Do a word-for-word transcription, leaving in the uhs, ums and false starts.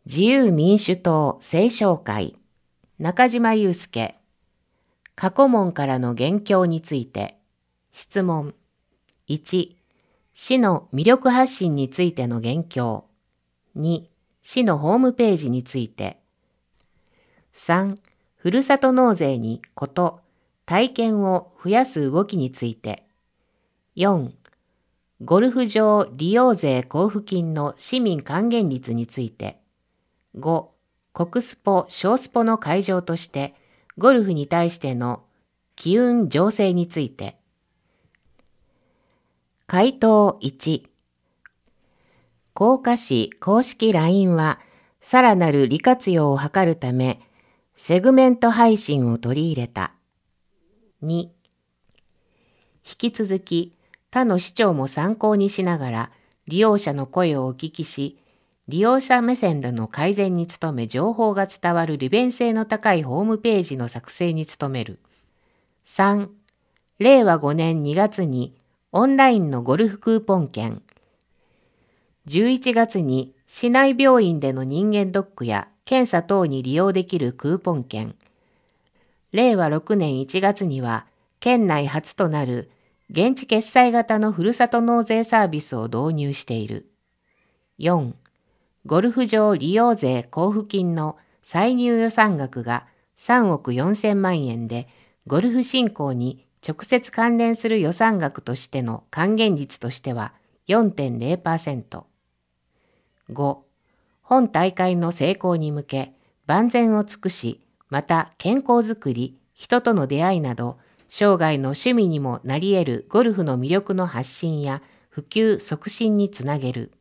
自由民主党青少会中島祐介過去問からの元凶について質問。いち、市の魅力発信についての元凶。に、市のホームページについて。さん、ふるさと納税にこと、体験を増やす動きについて。よん、ゴルフ場利用税交付金の市民還元率について。ご、国スポ・小スポの会場としてゴルフに対しての機運醸成について。回答いち、甲賀市公式 ライン はさらなる利活用を図るためセグメント配信を取り入れた。に、引き続き他の市長も参考にしながら利用者の声をお聞きし、利用者目線での改善に努め情報が伝わる利便性の高いホームページの作成に努める。さん、れいわごねんにがつにオンラインのゴルフクーポン券、じゅういちがつに市内病院での人間ドックや検査等に利用できるクーポン券、れいわろくねんいちがつには県内初となる現地決済型のふるさと納税サービスを導入している。よん、ゴルフ場利用税交付金の歳入予算額がさんおくよんせんまんえんで、ゴルフ振興に直接関連する予算額としての還元率としては よんてんれいパーセント。ご、本大会の成功に向け万全を尽くし、また健康づくり、人との出会いなど、生涯の趣味にもなり得るゴルフの魅力の発信や普及促進につなげる。